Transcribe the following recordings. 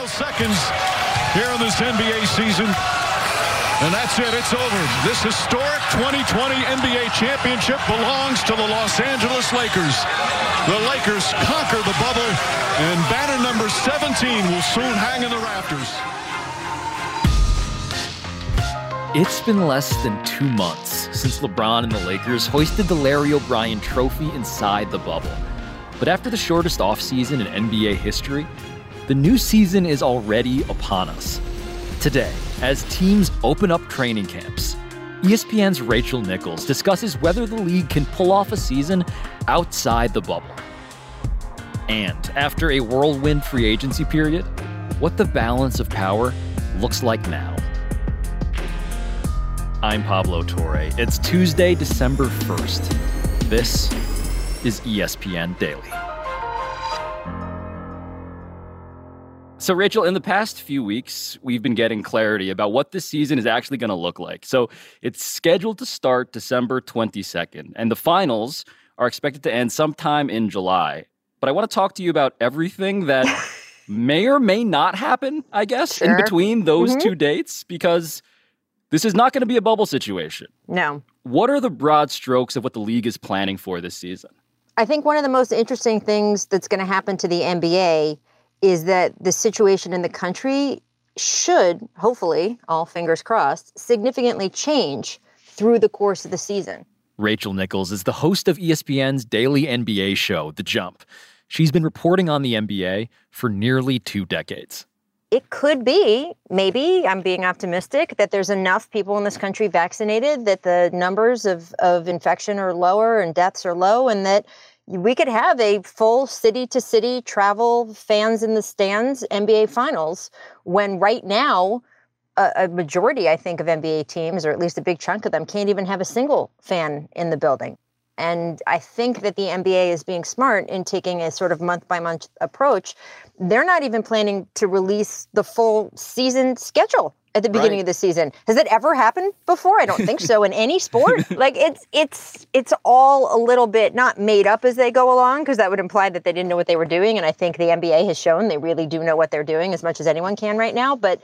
final seconds here in this NBA season. And that's it. It's over. This historic 2020 NBA championship belongs to the Los Angeles Lakers. The Lakers conquer the bubble, and banner number 17 will soon hang in the rafters. It's been less than 2 months since LeBron and the Lakers hoisted the Larry O'Brien Trophy inside the bubble. But after the shortest offseason in NBA history, the new season is already upon us. Today, as teams open up training camps, ESPN's Rachel Nichols discusses whether the league can pull off a season outside the bubble. And after a whirlwind free agency period, what the balance of power looks like now. I'm Pablo Torre. It's Tuesday, December 1st. This is ESPN Daily. So, Rachel, in the past few weeks, we've been getting clarity about what this season is actually going to look like. So it's scheduled to start December 22nd, and the finals are expected to end sometime in July. But I want to talk to you about everything that may or may not happen, I guess, in between those two dates, because this is not going to be a bubble situation. No. What are the broad strokes of what the league is planning for this season? I think one of the most interesting things that's going to happen to the NBA is that the situation in the country should, hopefully, all fingers crossed, significantly change through the course of the season. Rachel Nichols is the host of ESPN's daily NBA show, The Jump. She's been reporting on the NBA for nearly 2 decades. It could be, maybe, I'm being optimistic, that there's enough people in this country vaccinated that the numbers of infection are lower and deaths are low, and that we could have a full city-to-city travel, fans in the stands, NBA Finals, when right now a majority, I think, of NBA teams, or at least a big chunk of them, can't even have a single fan in the building. And I think that the NBA is being smart in taking a sort of month-by-month approach. They're not even planning to release the full season schedule at the beginning of the season. Has that ever happened before? I don't think so in any sport. Like it's all a little bit not made up as they go along, because that would imply that they didn't know what they were doing. And I think the NBA has shown they really do know what they're doing as much as anyone can right now. But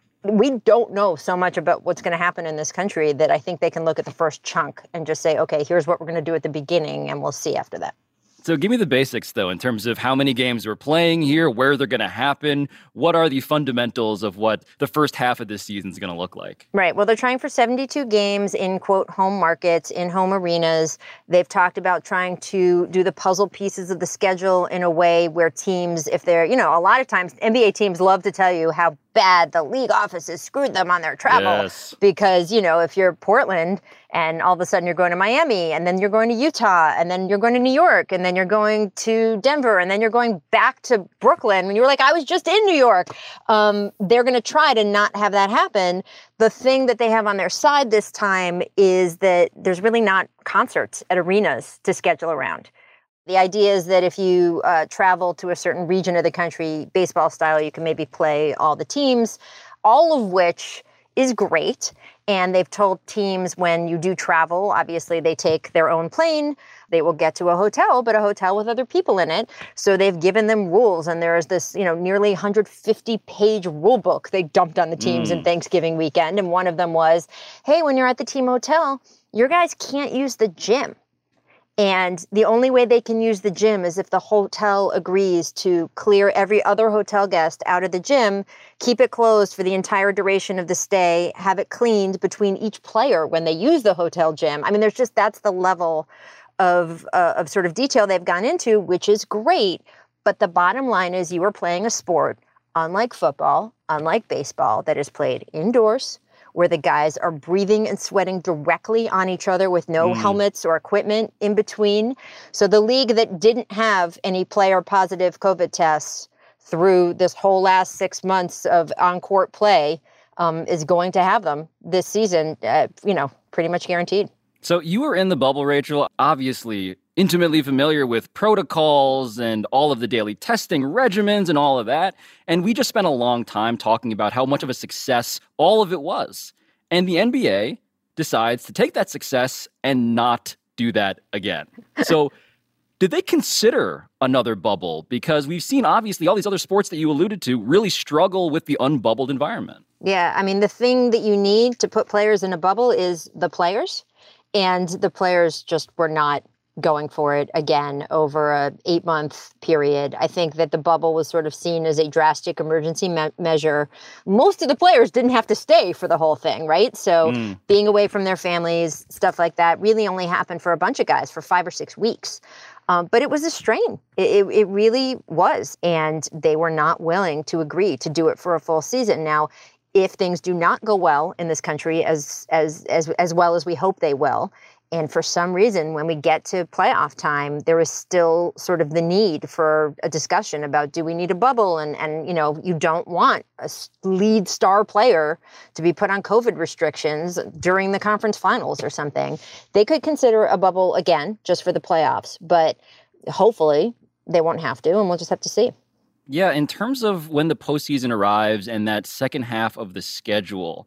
we don't know so much about what's going to happen in this country that I think they can look at the first chunk and just say, okay, here's what we're going to do at the beginning, and we'll see after that. So give me the basics, though, in terms of how many games we're playing here, where they're going to happen. What are the fundamentals of what the first half of this season is going to look like? Right. Well, they're trying for 72 games in, quote, home markets, in home arenas. They've talked about trying to do the puzzle pieces of the schedule in a way where teams, if they're, a lot of times NBA teams love to tell you how bad the league offices screwed them on their travel. Yes. Because, if you're Portland and all of a sudden you're going to Miami, and then you're going to Utah, and then you're going to New York, and then you're going to Denver, and then you're going back to Brooklyn, when you were like, I was just in New York. They're going to try to not have that happen. The thing that they have on their side this time is that there's really not concerts at arenas to schedule around. The idea is that if you travel to a certain region of the country, baseball style, you can maybe play all the teams, all of which is great. And they've told teams when you do travel, obviously they take their own plane, they will get to a hotel, but a hotel with other people in it. So they've given them rules. And there is this, nearly 150-page rule book they dumped on the teams in Thanksgiving weekend. And one of them was, hey, when you're at the team hotel, your guys can't use the gym. And the only way they can use the gym is if the hotel agrees to clear every other hotel guest out of the gym, keep it closed for the entire duration of the stay, have it cleaned between each player when they use the hotel gym. I mean, that's the level of sort of detail they've gone into, which is great. But the bottom line is you are playing a sport, unlike football, unlike baseball, that is played indoors, where the guys are breathing and sweating directly on each other with no helmets or equipment in between. So the league that didn't have any player positive COVID tests through this whole last 6 months of on-court play is going to have them this season, pretty much guaranteed. So you were in the bubble, Rachel, obviously intimately familiar with protocols and all of the daily testing regimens and all of that. And we just spent a long time talking about how much of a success all of it was. And the NBA decides to take that success and not do that again. So Did they consider another bubble? Because we've seen, obviously, all these other sports that you alluded to really struggle with the unbubbled environment. Yeah, I mean, the thing that you need to put players in a bubble is the players. And the players just were not going for it again over a 8-month period. I think that the bubble was sort of seen as a drastic emergency measure. Most of the players didn't have to stay for the whole thing, right? So being away from their families, stuff like that, really only happened for a bunch of guys for 5 or 6 weeks. But it was a strain. It really was. And they were not willing to agree to do it for a full season. Now, if things do not go well in this country as well as we hope they will, and for some reason, when we get to playoff time, there is still sort of the need for a discussion about, do we need a bubble? And you know, you don't want a lead star player to be put on COVID restrictions during the conference finals or something. They could consider a bubble again, just for the playoffs, but hopefully they won't have to, and we'll just have to see. Yeah, in terms of when the postseason arrives and that second half of the schedule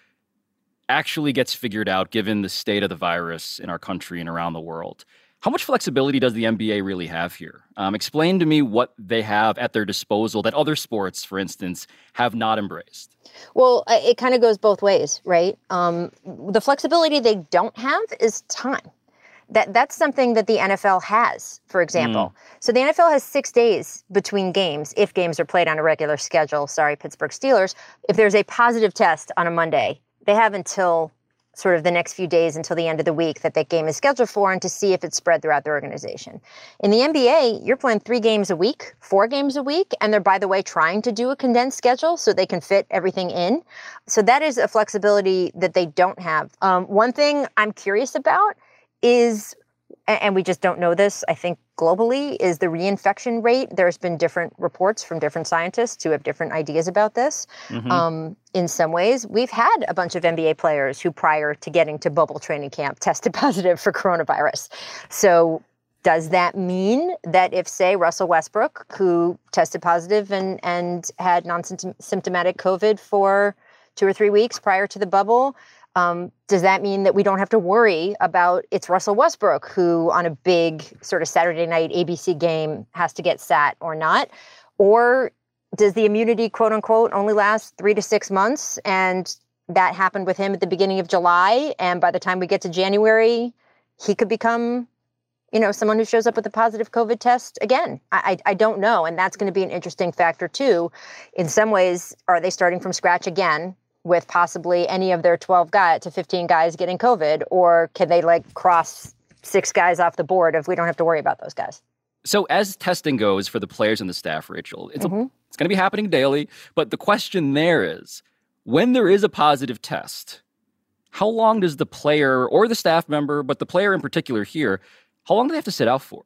actually gets figured out, given the state of the virus in our country and around the world, how much flexibility does the NBA really have here? Explain to me what they have at their disposal that other sports, for instance, have not embraced. Well, it kind of goes both ways, right? The flexibility they don't have is time. That's something that the NFL has, for example. So the NFL has 6 days between games, if games are played on a regular schedule. Sorry, Pittsburgh Steelers. If there's a positive test on a Monday, they have until sort of the next few days until the end of the week that game is scheduled for, and to see if it's spread throughout the organization. In the NBA, you're playing 3 games a week, 4 games a week, and they're, by the way, trying to do a condensed schedule so they can fit everything in. So that is a flexibility that they don't have. One thing I'm curious about is, and we just don't know this, I think globally, is the reinfection rate. There's been different reports from different scientists who have different ideas about this. In some ways, we've had a bunch of NBA players who, prior to getting to bubble training camp, tested positive for coronavirus. So does that mean that if, say, Russell Westbrook, who tested positive and had non-symptomatic COVID for 2 or 3 weeks prior to the bubble, does that mean that we don't have to worry about it's Russell Westbrook who on a big sort of Saturday night ABC game has to get sat or not? Or does the immunity, quote unquote, only last 3 to 6 months? And that happened with him at the beginning of July. And by the time we get to January, he could become, you know, someone who shows up with a positive COVID test again. I don't know. And that's going to be an interesting factor too. In some ways, are they starting from scratch again with possibly any of their 12 guys to 15 guys getting COVID, or can they like cross 6 guys off the board if we don't have to worry about those guys? So as testing goes for the players and the staff, Rachel, it's going to be happening daily. But the question there is, when there is a positive test, how long does the player or the staff member, but the player in particular here, how long do they have to sit out for?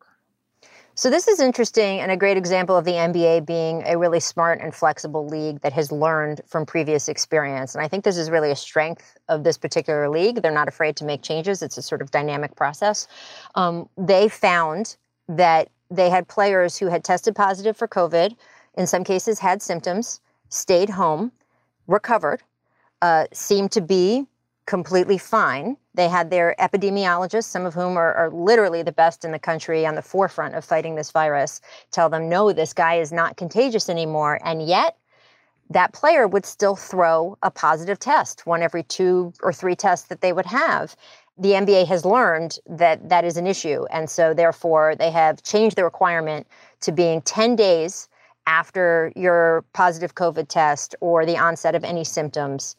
So this is interesting and a great example of the NBA being a really smart and flexible league that has learned from previous experience. And I think this is really a strength of this particular league. They're not afraid to make changes. It's a sort of dynamic process. They found that they had players who had tested positive for COVID, in some cases had symptoms, stayed home, recovered, seemed to be completely fine. They had their epidemiologists, some of whom are literally the best in the country on the forefront of fighting this virus, tell them, no, this guy is not contagious anymore. And yet that player would still throw a positive test, 1 every 2 or 3 tests that they would have. The NBA has learned that that is an issue. And so therefore they have changed the requirement to being 10 days after your positive COVID test or the onset of any symptoms,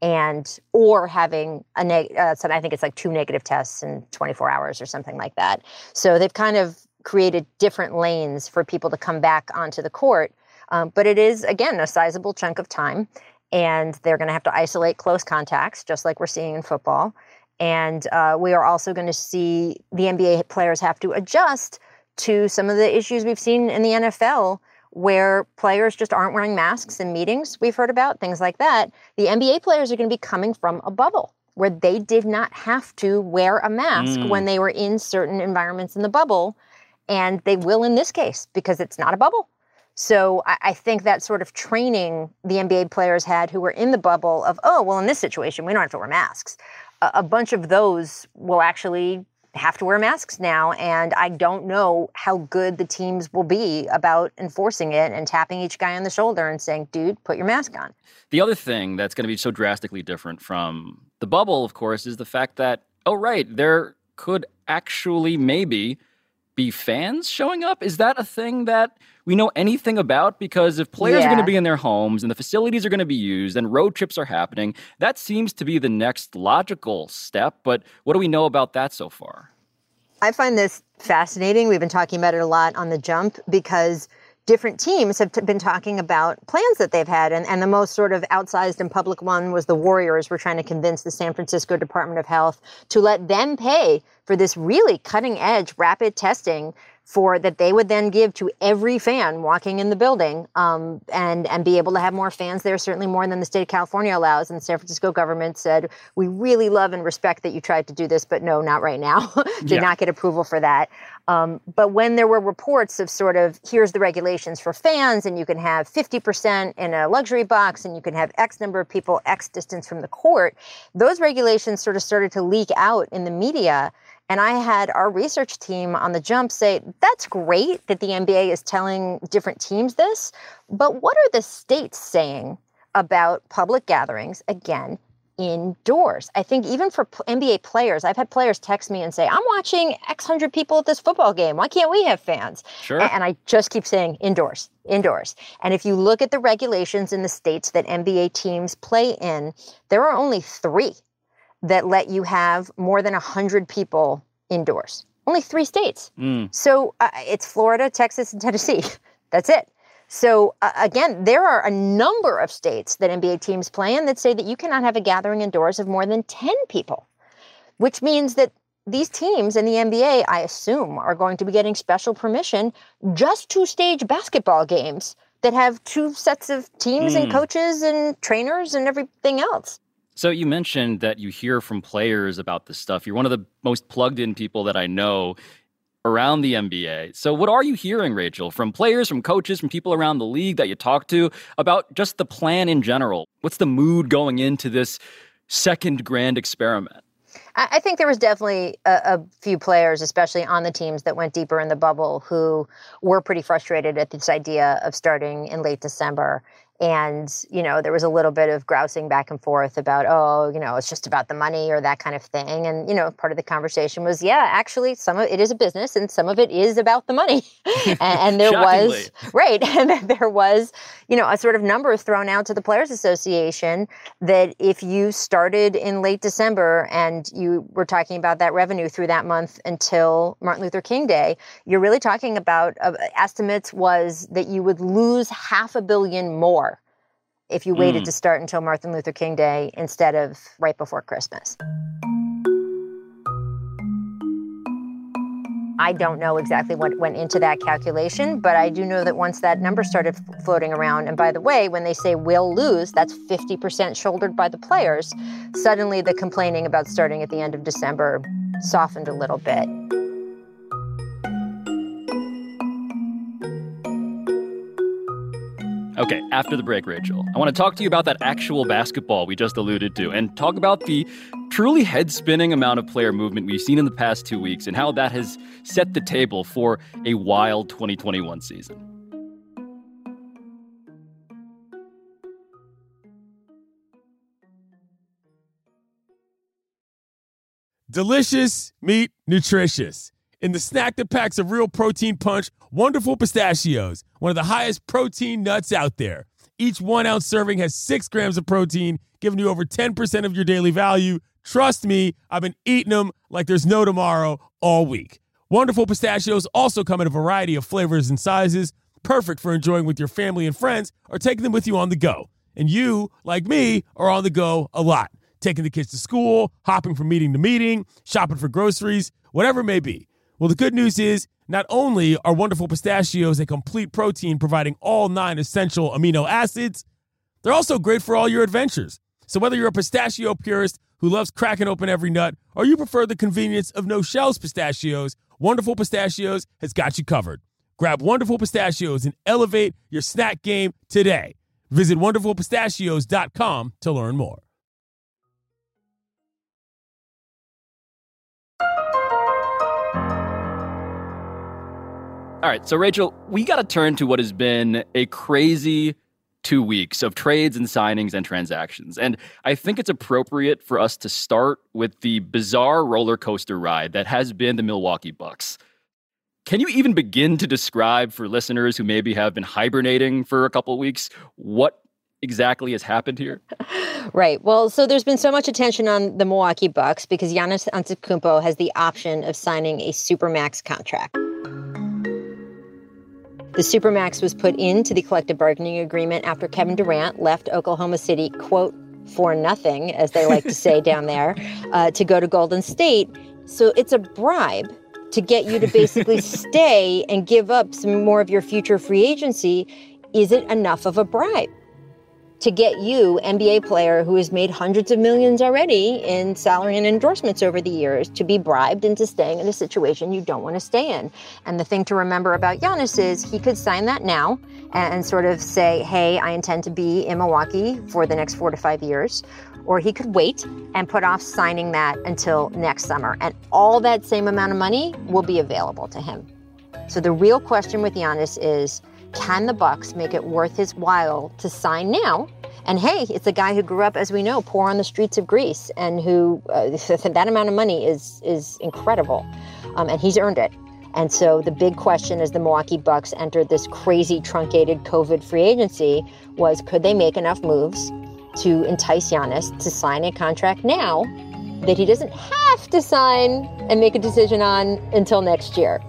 or having so I think it's like 2 negative tests in 24 hours or something like that. So they've kind of created different lanes for people to come back onto the court. But it is, again, a sizable chunk of time. And they're going to have to isolate close contacts, just like we're seeing in football. And we are also going to see the NBA players have to adjust to some of the issues we've seen in the NFL, where players just aren't wearing masks in meetings we've heard about, things like that. The NBA players are going to be coming from a bubble where they did not have to wear a mask when they were in certain environments in the bubble. And they will in this case because it's not a bubble. So I think that sort of training the NBA players had who were in the bubble of, oh, well, in this situation, we don't have to wear masks. A bunch of those will actually have to wear masks now, and I don't know how good the teams will be about enforcing it and tapping each guy on the shoulder and saying, dude, put your mask on. The other thing that's going to be so drastically different from the bubble, of course, is the fact that, oh, right, there could actually maybe be fans showing up. Is that a thing that we know anything about? Because if players are going to be in their homes and the facilities are going to be used and road trips are happening, that seems to be the next logical step. But what do we know about that so far? I find this fascinating. We've been talking about it a lot on The Jump because different teams have been talking about plans that they've had. And the most sort of outsized and public one was the Warriors were trying to convince the San Francisco Department of Health to let them pay for this really cutting edge rapid testing for that they would then give to every fan walking in the building, and be able to have more fans there, certainly more than the state of California allows. And the San Francisco government said, we really love and respect that you tried to do this, but no, not right now. Did not get approval for that. But when there were reports of sort of, here's the regulations for fans, and you can have 50% in a luxury box, and you can have X number of people, X distance from the court, those regulations sort of started to leak out in the media. And I had our research team on The Jump say, that's great that the NBA is telling different teams this, but what are the states saying about public gatherings, again, indoors? I think even for NBA players, I've had players text me and say, I'm watching X hundred people at this football game. Why can't we have fans? Sure. And I just keep saying indoors. And if you look at the regulations in the states that NBA teams play in, there are only 3 that let you have more than 100 people indoors. Only 3 states. So it's Florida, Texas, and Tennessee. That's it. So again, there are a number of states that NBA teams play in that say that you cannot have a gathering indoors of more than 10 people, which means that these teams in the NBA, I assume, are going to be getting special permission just to stage basketball games that have 2 sets of teams and coaches and trainers and everything else. So you mentioned that you hear from players about this stuff. You're one of the most plugged-in people that I know around the NBA. So what are you hearing, Rachel, from players, from coaches, from people around the league that you talk to about just the plan in general? What's the mood going into this second grand experiment? I think there was definitely a few players, especially on the teams that went deeper in the bubble, who were pretty frustrated at this idea of starting in late December. And, there was a little bit of grousing back and forth about, it's just about the money or that kind of thing. And, part of the conversation was, actually, some of it is a business and some of it is about the money. and there was, right. And there was, a sort of number thrown out to the Players Association that if you started in late December and you were talking about that revenue through that month until Martin Luther King Day, you're really talking about estimates was that you would lose $500 million more if you waited to start until Martin Luther King Day instead of right before Christmas. I don't know exactly what went into that calculation, but I do know that once that number started floating around, and by the way, when they say we'll lose, that's 50% shouldered by the players, suddenly the complaining about starting at the end of December softened a little bit. Okay, after the break, Rachel, I want to talk to you about that actual basketball we just alluded to and talk about the truly head-spinning amount of player movement we've seen in the past 2 weeks and how that has set the table for a wild 2021 season. Delicious meat, nutritious. In the snack that packs a real protein punch, Wonderful Pistachios, one of the highest protein nuts out there. Each 1 ounce serving has 6 grams of protein, giving you over 10% of your daily value. Trust me, I've been eating them like there's no tomorrow all week. Wonderful Pistachios also come in a variety of flavors and sizes, perfect for enjoying with your family and friends or taking them with you on the go. And you, like me, are on the go a lot. Taking the kids to school, hopping from meeting to meeting, shopping for groceries, whatever it may be. Well, the good news is not only are Wonderful Pistachios a complete protein providing all 9 essential amino acids, they're also great for all your adventures. So whether you're a pistachio purist who loves cracking open every nut or you prefer the convenience of no-shells pistachios, Wonderful Pistachios has got you covered. Grab Wonderful Pistachios and elevate your snack game today. Visit WonderfulPistachios.com to learn more. All right, so Rachel, we got to turn to what has been a crazy 2 weeks of trades and signings and transactions. And I think it's appropriate for us to start with the bizarre roller coaster ride that has been the Milwaukee Bucks. Can you even begin to describe for listeners who maybe have been hibernating for a couple of weeks what exactly has happened here? Right. Well, so there's been so much attention on the Milwaukee Bucks because Giannis Antetokounmpo has the option of signing a Supermax contract. The Supermax was put into the collective bargaining agreement after Kevin Durant left Oklahoma City, quote, for nothing, as they like to say down there, to go to Golden State. So it's a bribe to get you to basically stay and give up some more of your future free agency. Is it enough of a bribe to get you, NBA player who has made hundreds of millions already in salary and endorsements over the years, to be bribed into staying in a situation you don't want to stay in? And the thing to remember about Giannis is he could sign that now and sort of say, hey, I intend to be in Milwaukee for the next 4 to 5 years. Or he could wait and put off signing that until next summer. And all that same amount of money will be available to him. So the real question with Giannis is, can the Bucks make it worth his while to sign now? And hey, it's a guy who grew up, as we know, poor on the streets of Greece, and who that amount of money is incredible, and he's earned it. And so the big question as the Milwaukee Bucks entered this crazy truncated COVID free agency was, could they make enough moves to entice Giannis to sign a contract now that he doesn't have to sign and make a decision on until next year?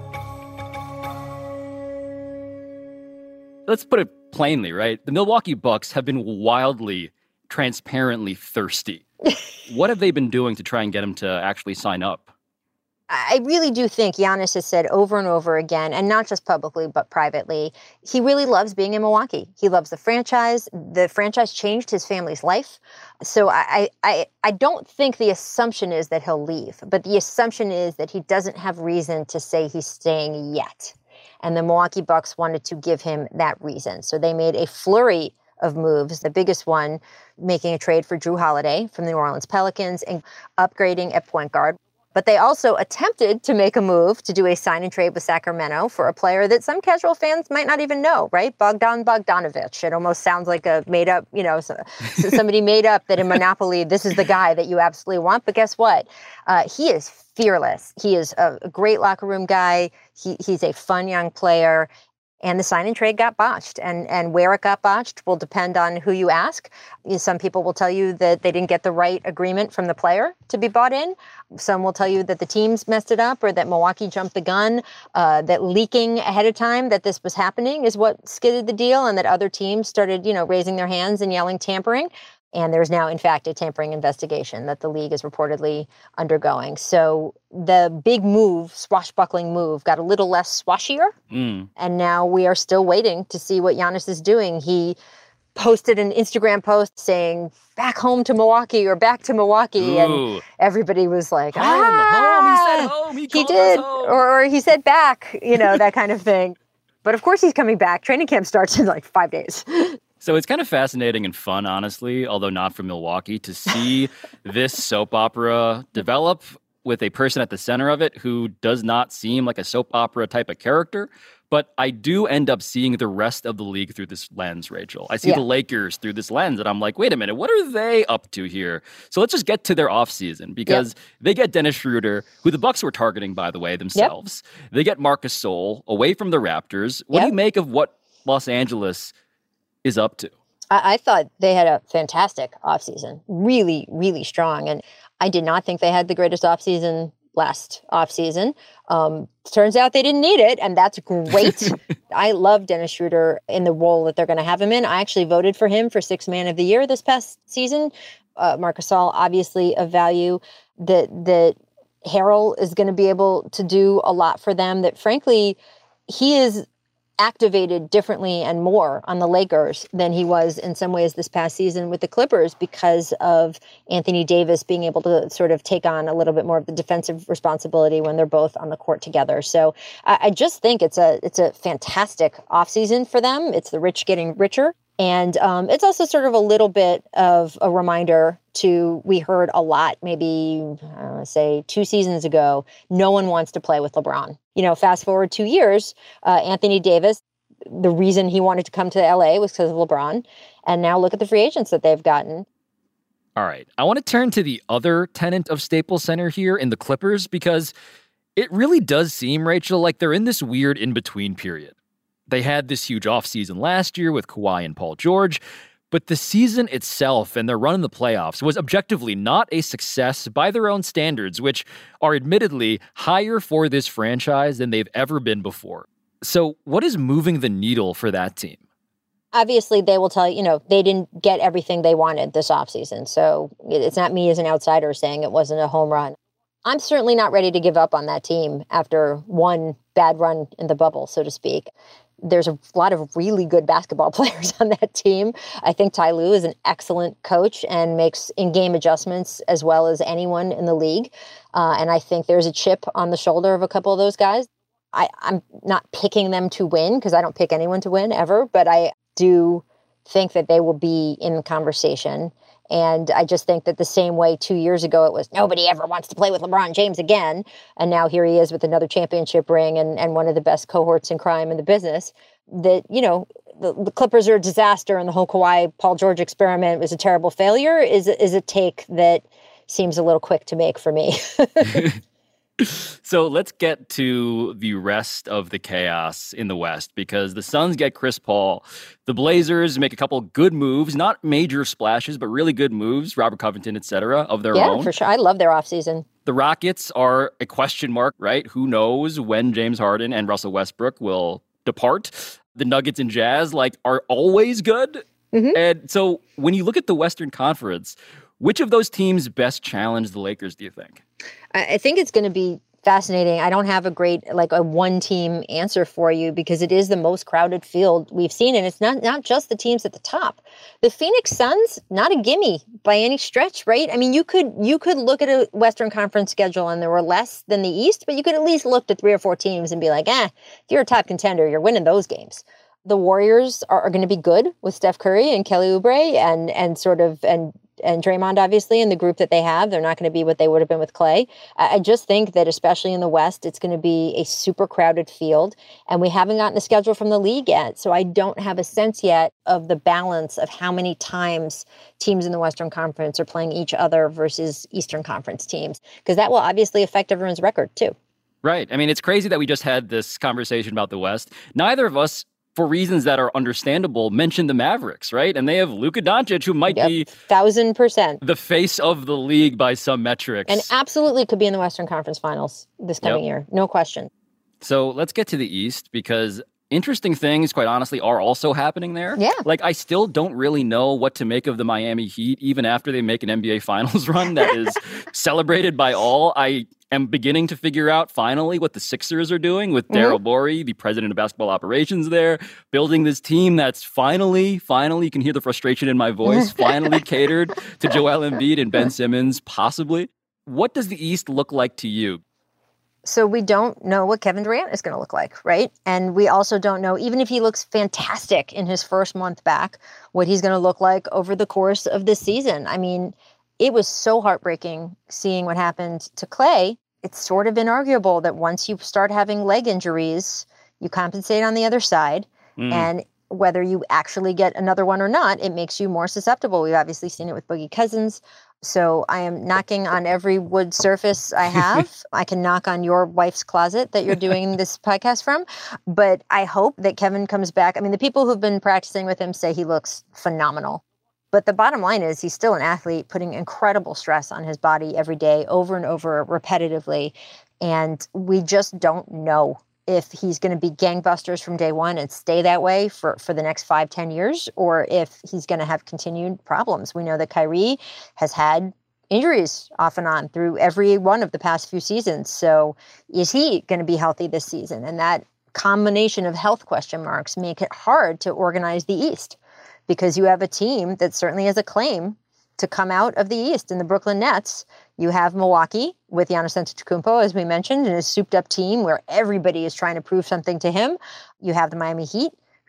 Let's put it plainly, right? The Milwaukee Bucks have been wildly, transparently thirsty. What have they been doing to try and get him to actually sign up? I really do think Giannis has said over and over again, and not just publicly, but privately, he really loves being in Milwaukee. He loves the franchise. The franchise changed his family's life. So I don't think the assumption is that he'll leave, but the assumption is that he doesn't have reason to say he's staying yet. And the Milwaukee Bucks wanted to give him that reason. So they made a flurry of moves, the biggest one making a trade for Jrue Holiday from the New Orleans Pelicans and upgrading at point guard. But they also attempted to make a move to do a sign and trade with Sacramento for a player that some casual fans might not even know, right? Bogdan Bogdanović. It almost sounds like a made up, somebody made up that in Monopoly, this is the guy that you absolutely want. But guess what? He is fearless. He is a great locker room guy. He's a fun young player. And the sign and trade got botched. And where it got botched will depend on who you ask. Some people will tell you that they didn't get the right agreement from the player to be bought in. Some will tell you that the teams messed it up or that Milwaukee jumped the gun, that leaking ahead of time that this was happening is what skidded the deal, and that other teams started, raising their hands and yelling tampering. And there's now, in fact, a tampering investigation that the league is reportedly undergoing. So the big move, swashbuckling move, got a little less swashier. And now we are still waiting to see what Giannis is doing. He posted an Instagram post saying, back home to Milwaukee or back to Milwaukee. Ooh. And everybody was like, home. He said home. He did. Us home. Or he said back, that kind of thing. But of course he's coming back. Training camp starts in like 5 days. So it's kind of fascinating and fun, honestly, although not from Milwaukee, to see this soap opera develop with a person at the center of it who does not seem like a soap opera type of character. But I do end up seeing the rest of the league through this lens, Rachel. I see the Lakers through this lens, and I'm like, wait a minute, what are they up to here? So let's just get to their offseason, because they get Dennis Schroeder, who the Bucks were targeting, by the way, themselves. They get Marc Gasol away from the Raptors. What do you make of what Los Angeles is up to? I thought they had a fantastic offseason, really, really strong. And I did not think they had the greatest offseason last offseason. Turns out they didn't need it, and that's great. I love Dennis Schroeder in the role that they're going to have him in. I actually voted for him for Sixth Man of the Year this past season. Marc Gasol, obviously a value that Harrell is going to be able to do a lot for them, that frankly, he is activated differently and more on the Lakers than he was in some ways this past season with the Clippers, because of Anthony Davis being able to sort of take on a little bit more of the defensive responsibility when they're both on the court together. So I just think it's a fantastic offseason for them. It's the rich getting richer. And it's also sort of a little bit of a reminder we heard a lot, maybe, say 2 seasons ago, no one wants to play with LeBron. Fast forward 2 years, Anthony Davis, the reason he wanted to come to LA was because of LeBron. And now look at the free agents that they've gotten. All right. I want to turn to the other tenant of Staples Center here in the Clippers, because it really does seem, Rachel, like they're in this weird in-between period. They had this huge offseason last year with Kawhi and Paul George, but the season itself and their run in the playoffs was objectively not a success by their own standards, which are admittedly higher for this franchise than they've ever been before. So what is moving the needle for that team? Obviously, they will tell you, they didn't get everything they wanted this offseason. So it's not me as an outsider saying it wasn't a home run. I'm certainly not ready to give up on that team after one bad run in the bubble, so to speak. There's a lot of really good basketball players on that team. I think Ty Lue is an excellent coach and makes in-game adjustments as well as anyone in the league. And I think there's a chip on the shoulder of a couple of those guys. I'm not picking them to win because I don't pick anyone to win ever, but I do think that they will be in conversation. And I just think that the same way 2 years ago it was nobody ever wants to play with LeBron James again. And now here he is with another championship ring and one of the best cohorts in crime in the business. That, the Clippers are a disaster and the whole Kawhi Paul George experiment was a terrible failure is a take that seems a little quick to make for me. So let's get to the rest of the chaos in the West, because the Suns get Chris Paul. The Blazers make a couple good moves, not major splashes, but really good moves, Robert Covington, et cetera, of their own. Yeah, for sure. I love their offseason. The Rockets are a question mark, right? Who knows when James Harden and Russell Westbrook will depart. The Nuggets and Jazz, are always good. Mm-hmm. And so when you look at the Western Conference, which of those teams best challenge the Lakers, do you think? I think it's going to be fascinating. I don't have a great, a one-team answer for you because it is the most crowded field we've seen. And it's not just the teams at the top. The Phoenix Suns, not a gimme by any stretch, right? I mean, you could look at a Western Conference schedule and there were less than the East, but you could at least look at 3 or 4 teams and be like, if you're a top contender, you're winning those games. The Warriors are going to be good with Steph Curry and Kelly Oubre and Draymond, obviously, in the group that they have. They're not going to be what they would have been with Clay. I just think that, especially in the West, it's going to be a super crowded field. And we haven't gotten a schedule from the league yet. So I don't have a sense yet of the balance of how many times teams in the Western Conference are playing each other versus Eastern Conference teams, because that will obviously affect everyone's record, too. Right. I mean, it's crazy that we just had this conversation about the West. Neither of us, for reasons that are understandable, mention the Mavericks, right? And they have Luka Doncic, who might be 1,000% the face of the league by some metrics. And absolutely could be in the Western Conference Finals this coming year. No question. So let's get to the East, because interesting things, quite honestly, are also happening there. Yeah. I still don't really know what to make of the Miami Heat, even after they make an NBA Finals run that is celebrated by all. I am beginning to figure out finally what the Sixers are doing with Daryl Morey, the president of basketball operations there, building this team that's finally, you can hear the frustration in my voice, finally catered to Joel Embiid and Ben Simmons, possibly. What does the East look like to you? So we don't know what Kevin Durant is going to look like, right? And we also don't know, even if he looks fantastic in his first month back, what he's going to look like over the course of this season. I mean, it was so heartbreaking seeing what happened to Clay. It's sort of inarguable that once you start having leg injuries, you compensate on the other side. And whether you actually get another one or not, it makes you more susceptible. We've obviously seen it with Boogie Cousins. So I am knocking on every wood surface I have. I can knock on your wife's closet that you're doing this podcast from. But I hope that Kevin comes back. I mean, the people who've been practicing with him say he looks phenomenal. But the bottom line is he's still an athlete putting incredible stress on his body every day, over and over, repetitively. And we just don't know if he's going to be gangbusters from day one and stay that way for the next 5-10 years, or if he's going to have continued problems. We know that Kyrie has had injuries off and on through every one of the past few seasons. So is he going to be healthy this season? And that combination of health question marks make it hard to organize the East, because you have a team that certainly has a claim to come out of the East in the Brooklyn Nets. You have Milwaukee with Giannis Antetokounmpo, as we mentioned, in a souped-up team where everybody is trying to prove something to him. You have the Miami Heat,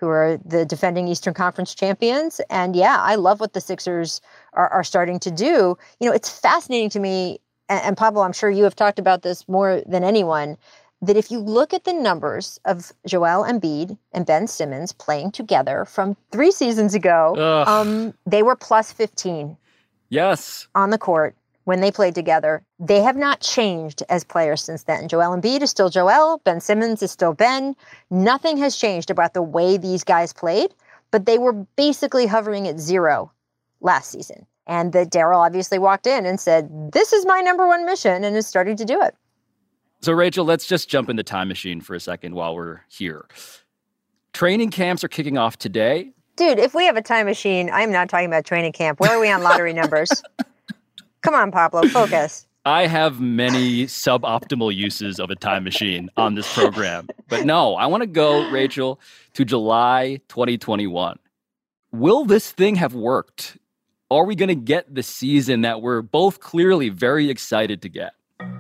who are the defending Eastern Conference champions. And yeah, I love what the Sixers are starting to do. You know, it's fascinating to me, and Pablo, I'm sure you have talked about this more than anyone, that if you look at the numbers of Joel Embiid and Ben Simmons playing together from 3 seasons ago, they were plus 15. Yes. On the court when they played together. They have not changed as players since then. Joel Embiid is still Joel. Ben Simmons is still Ben. Nothing has changed about the way these guys played, but they were basically hovering at 0 last season. And that Daryl obviously walked in and said, this is my number one mission, and is starting to do it. So, Rachel, let's just jump in the time machine for a second while we're here. Training camps are kicking off today. Dude, if we have a time machine, I'm not talking about training camp. Where are we on lottery numbers? Come on, Pablo, focus. I have many suboptimal uses of a time machine on this program. But no, I want to go, Rachel, to July 2021. Will this thing have worked? Are we going to get the season that we're both clearly very excited to get?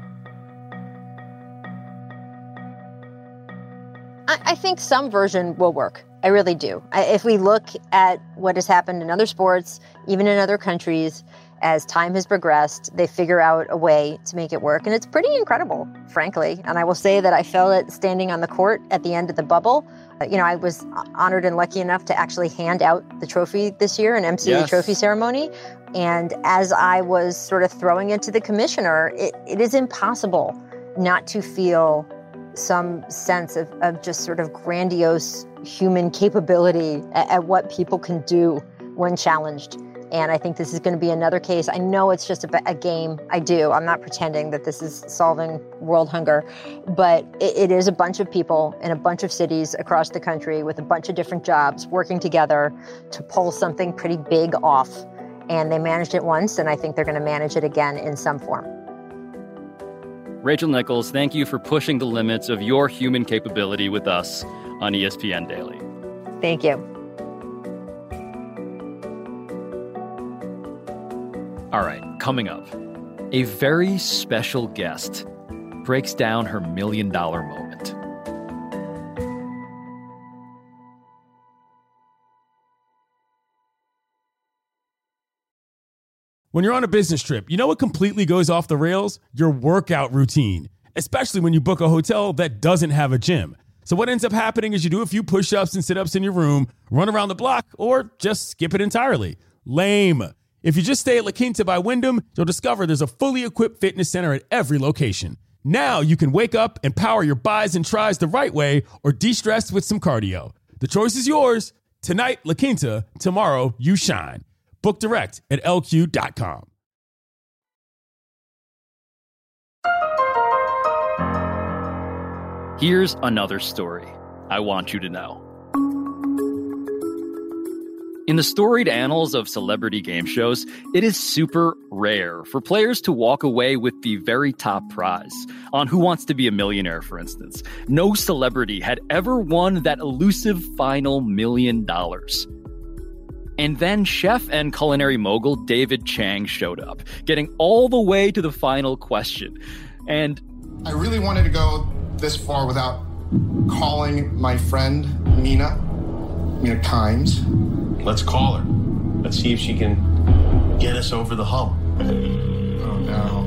I think some version will work. I really do. If we look at what has happened in other sports, even in other countries, as time has progressed, they figure out a way to make it work. And it's pretty incredible, frankly. And I will say that I felt it standing on the court at the end of the bubble. You know, I was honored and lucky enough to actually hand out the trophy this year and MC the trophy ceremony. And as I was sort of throwing it to the commissioner, it is impossible not to feel some sense of just sort of grandiose human capability at what people can do when challenged. And I think this is going to be another case. I know it's just a game. I do. I'm not pretending that this is solving world hunger. But it is a bunch of people in a bunch of cities across the country with a bunch of different jobs working together to pull something pretty big off. And they managed it once, and I think they're going to manage it again in some form. Rachel Nichols, thank you for pushing the limits of your human capability with us on ESPN Daily. Thank you. All right, coming up, a very special guest breaks down her $1 million moment. When you're on a business trip, you know what completely goes off the rails? Your workout routine, especially when you book a hotel that doesn't have a gym. So what ends up happening is you do a few push-ups and sit-ups in your room, run around the block, or just skip it entirely. Lame. If you just stay at La Quinta by Wyndham, you'll discover there's a fully equipped fitness center at every location. Now you can wake up and power your buys and tries the right way or de-stress with some cardio. The choice is yours. Tonight, La Quinta. Tomorrow, you shine. Book direct at LQ.com. Here's another story I want you to know. In the storied annals of celebrity game shows, it is super rare for players to walk away with the very top prize. On Who Wants to Be a Millionaire, for instance, no celebrity had ever won that elusive final $1 million. And then chef and culinary mogul David Chang showed up, getting all the way to the final question. And I really wanted to go this far without calling my friend Mina Kimes. Let's call her. Let's see if she can get us over the hump. Oh, no.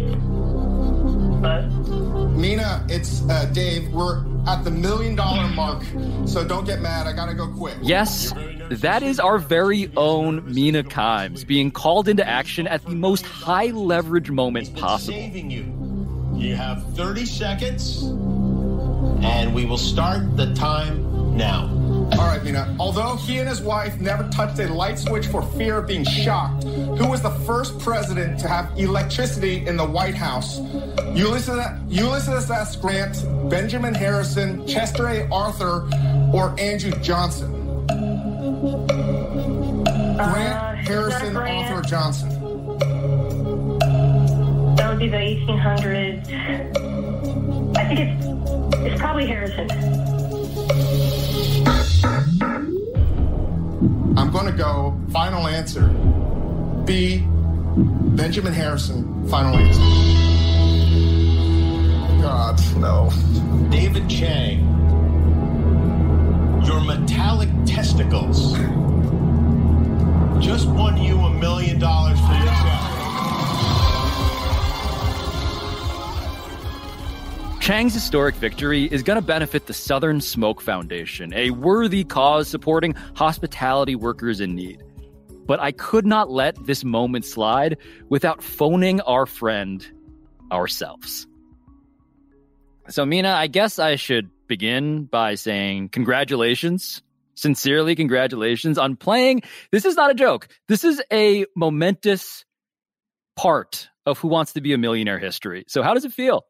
What? Mina, it's Dave. We're at the $1 million mark, so don't get mad. I gotta go quick. Yes, that is our very own Mina Kimes being called into action at the most high-leverage moment possible. Saving you. You have 30 seconds, and we will start the time now. All right, Mina. Although he and his wife never touched a light switch for fear of being shocked, who was the first president to have electricity in the White House? Ulysses S. Grant, Benjamin Harrison, Chester A. Arthur, or Andrew Johnson? Grant, Harrison, Arthur, Johnson. That would be the 1800s. I think it's probably Harrison. I'm going to go final answer. B, Benjamin Harrison, final answer. God, no. David Chang, your metallic testicles just won you $1 million for yourself. Chang's historic victory is going to benefit the Southern Smoke Foundation, a worthy cause supporting hospitality workers in need. But I could not let this moment slide without phoning our friend ourselves. So, Mina, I guess I should begin by saying congratulations. Sincerely, congratulations on playing. This is not a joke. This is a momentous part of Who Wants to Be a Millionaire history. So how does it feel?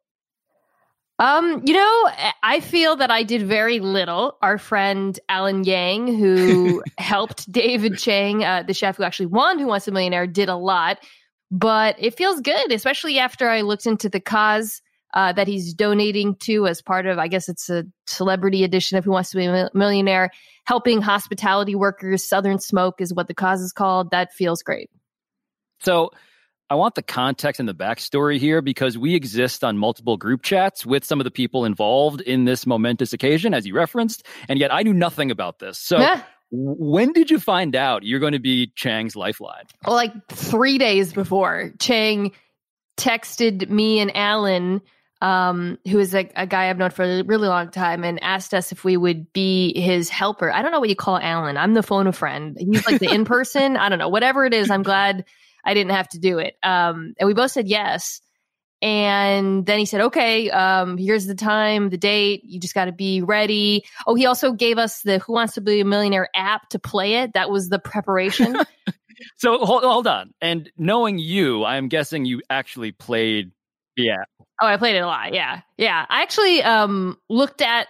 I feel that I did very little. Our friend Alan Yang, who helped David Chang, the chef who actually won Who Wants to Be a Millionaire, did a lot. But it feels good, especially after I looked into the cause that he's donating to as part of, I guess it's a celebrity edition of Who Wants to Be a Millionaire, helping hospitality workers. Southern Smoke is what the cause is called. That feels great. So I want the context and the backstory here because we exist on multiple group chats with some of the people involved in this momentous occasion, as you referenced, and yet I knew nothing about this. So when did you find out you're going to be Chang's lifeline? Well, like 3 days before. Chang texted me and Alan, who is a guy I've known for a really long time, and asked us if we would be his helper. I don't know what you call Alan. I'm the phone a friend. He's like the in-person. I don't know. Whatever it is, I'm glad I didn't have to do it. And we both said yes. And then he said, okay, here's the time, the date. You just got to be ready. Oh, he also gave us the Who Wants to Be a Millionaire app to play it. That was the preparation. So hold on. And knowing you, I'm guessing you actually played the app. Oh, I played it a lot. Yeah. Yeah. I actually looked at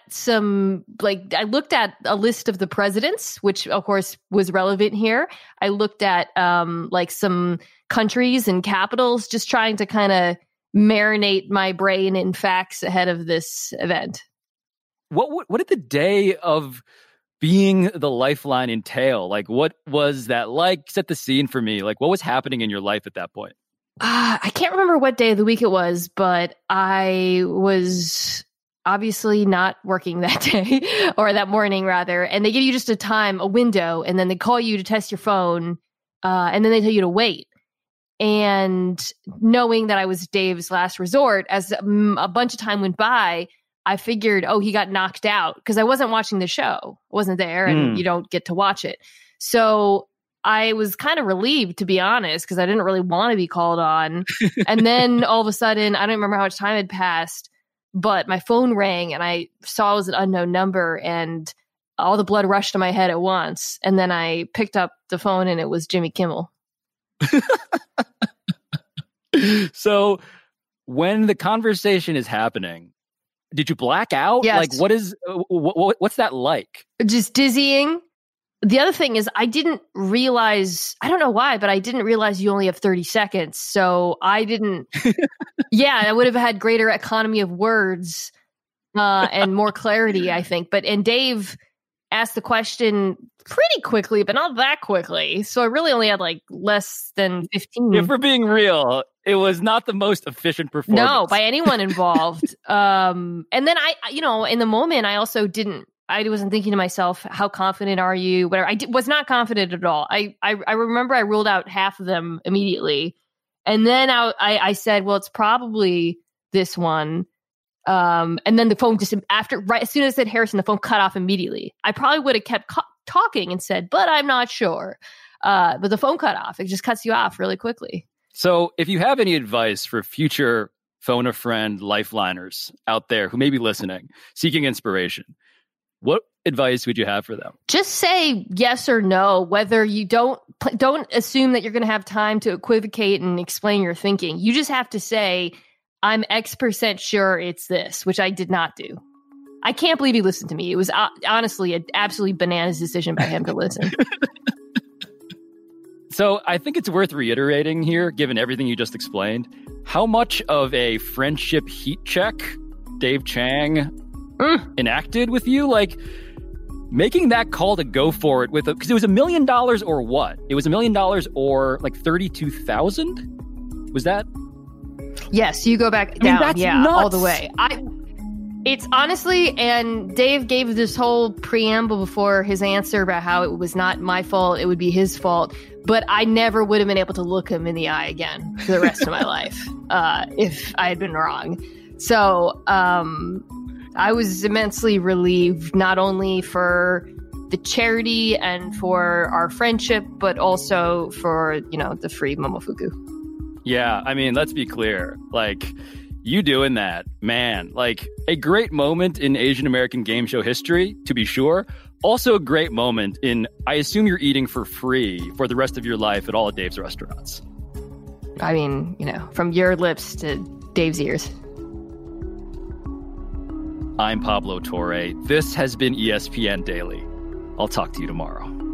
a list of the presidents, which of course was relevant here. I looked at some countries and capitals, just trying to kind of marinate my brain in facts ahead of this event. What did the day of being the lifeline entail? Like, what was that like? Set the scene for me. Like, what was happening in your life at that point? I can't remember what day of the week it was, but I was obviously not working that day or that morning rather. And they give you just a window, and then they call you to test your phone. And then they tell you to wait. And knowing that I was Dave's last resort, as a bunch of time went by, I figured, he got knocked out because I wasn't watching the show. I wasn't there, and you don't get to watch it. So I was kind of relieved, to be honest, because I didn't really want to be called on. And then all of a sudden, I don't remember how much time had passed, but my phone rang and I saw it was an unknown number, and all the blood rushed to my head at once. And then I picked up the phone and it was Jimmy Kimmel. So when the conversation is happening, did you black out? Yes. Like, what's that like? Just dizzying. The other thing is I didn't realize, I don't know why, but I didn't realize you only have 30 seconds. So I didn't, I would have had greater economy of words and more clarity, I think. And Dave asked the question pretty quickly, but not that quickly. So I really only had like less than 15. If we're being real, it was not the most efficient performance. No, by anyone involved. And then I, in the moment, I wasn't thinking to myself, how confident are you? Whatever. I was not confident at all. I remember I ruled out half of them immediately. And then I said, well, it's probably this one. And then the phone just as soon as I said Harrison, the phone cut off immediately. I probably would have kept talking and said, but I'm not sure. But the phone cut off. It just cuts you off really quickly. So if you have any advice for future phone a friend lifeliners out there who may be listening, seeking inspiration, what advice would you have for them? Just say yes or no, whether you don't assume that you're going to have time to equivocate and explain your thinking. You just have to say, I'm X% sure it's this, which I did not do. I can't believe he listened to me. It was honestly an absolutely bananas decision by him to listen. So I think it's worth reiterating here, given everything you just explained, how much of a friendship heat check Dave Chang enacted with you. Like, making that call to go for it because it was $1 million or what? It was $1 million or like 32,000? Was that? Yes, you go back down. That's nuts. All the way. It's honestly, and Dave gave this whole preamble before his answer about how it was not my fault, it would be his fault. But I never would have been able to look him in the eye again for the rest of my life if I had been wrong. So I was immensely relieved, not only for the charity and for our friendship, but also for, the free Momofuku. Yeah, I mean, let's be clear. Like, you doing that, man, like a great moment in Asian American game show history, to be sure. Also a great moment in, I assume you're eating for free for the rest of your life at all of Dave's restaurants. I mean, from your lips to Dave's ears. I'm Pablo Torre. This has been ESPN Daily. I'll talk to you tomorrow.